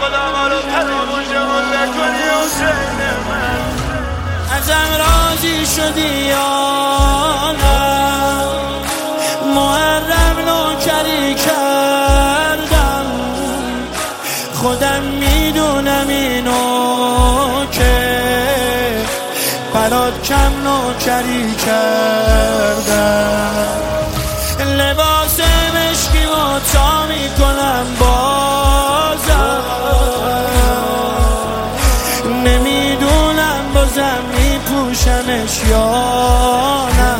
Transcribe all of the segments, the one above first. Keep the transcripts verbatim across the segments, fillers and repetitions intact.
خدا ما رو فراموشمون نکنی حسین من. ازم راضی شدی یا نه؟ محرم نوکری کردم، خودم میدونم اینو که برات کم نوکری کردم. لباس مشکی و تا میکنم بازم، نمیدونم بازم میپوشمش یا نه.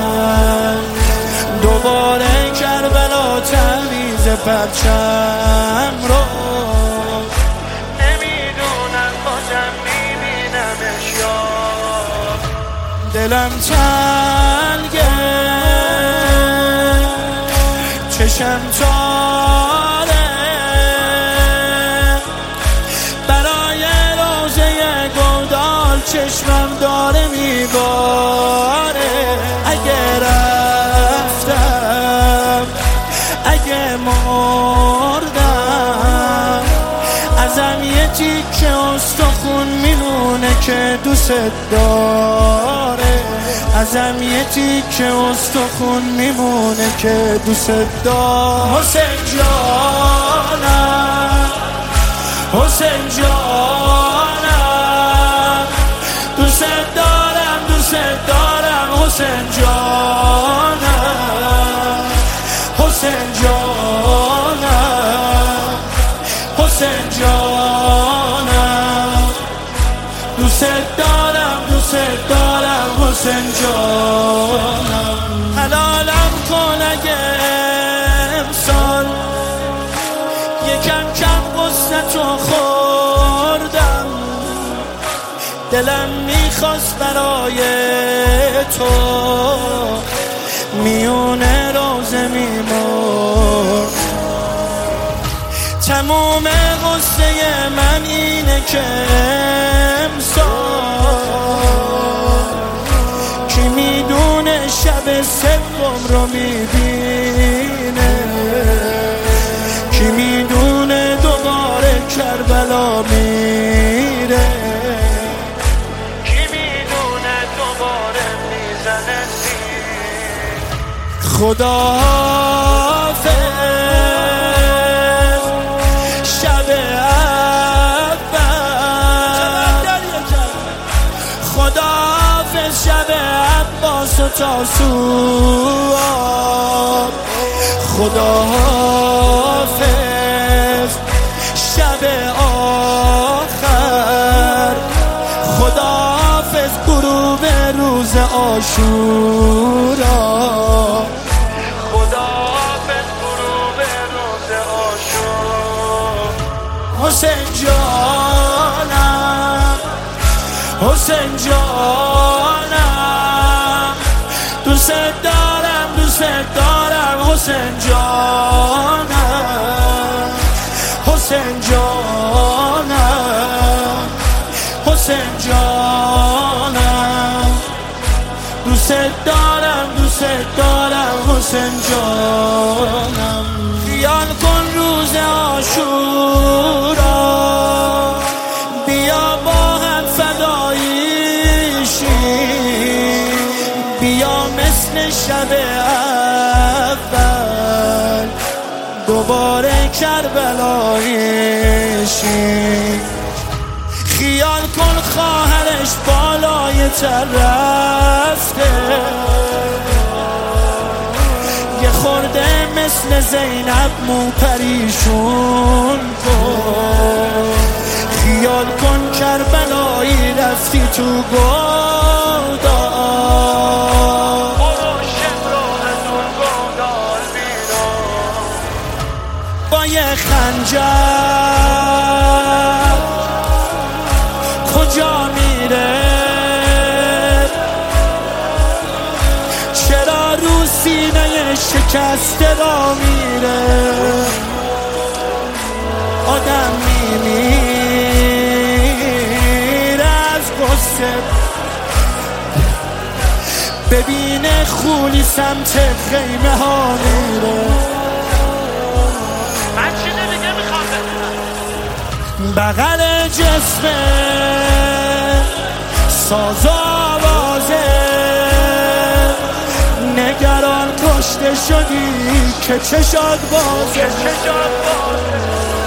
دوباره کربلا تمیز پرچم رو، نمیدونم بازم میبینمش یا دلم تنگه، چشم تاره، برای روزه گودال چشمم داره میباره. اگه رفتم، اگه مردم، ازم یه تیکه استخون میمونه که دوست داره. ازم یه تیکه استخون میمونه که دوست داره. حسین جانم، حسین جانم، دوست دارم، دوست دارم حسین جانم، حسین جانم، حسین جانم، دوست دارم، دوست دارم حسین جانم. حلالم کن اگه امسال یکم کم قصتو خوردم، دلم میخواست برای تو میونه روزه میمرد. تموم قصه من اینه که امسال کی میدونه شب سوم رو میبینه، کی میدونه دوباره کربلا میره، کی میدونه دوباره میزنه زیر. خداحافظ شب اول، خداحافظ شب عباس و تاسوعا، خداحافظ شب آخر، خداحافظ غروب روز عاشورا، خداحافظ غروب روز عاشورا. حسین جانم، حسین جانم، دوست دارم، دوست دارم حسین جانم، حسین جانم، حسین جانم، دوست دارم، دوست دارم حسین جانم. خیال کن روز عاشورا بیا با هم فدایی شیم، بیا مثل شب اول دوباره کربلایی شیم. خیال کن خواهرش بالای تر رفته، یه خورده مثل زینب مو پریشون کن. خیال کن کربلایی رفتی تو گودال، برو شب رو از اون گودال بیرون. با یه خنجر کجا میره؟ چرا رو سینه شکسته را میره؟ آدم میمیره از غصه، ببینه خولی سمت خیمه ها میره. من چیزی دیگه میخوام بدونم. بغل جسم ساز و آوازه نگران کشته شدی که چشات بازه.